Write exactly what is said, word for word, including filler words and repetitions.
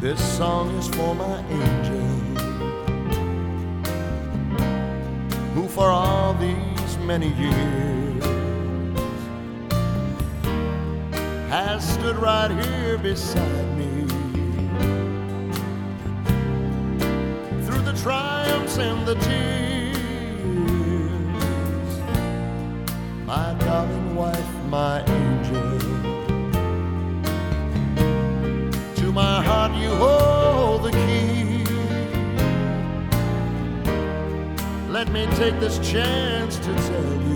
This song is for my angel, who for all these many years has stood right here beside me. Through the triumphs and the tears, my darling wife, my angel. To my heart you hold the key. Let me take this chance to tell you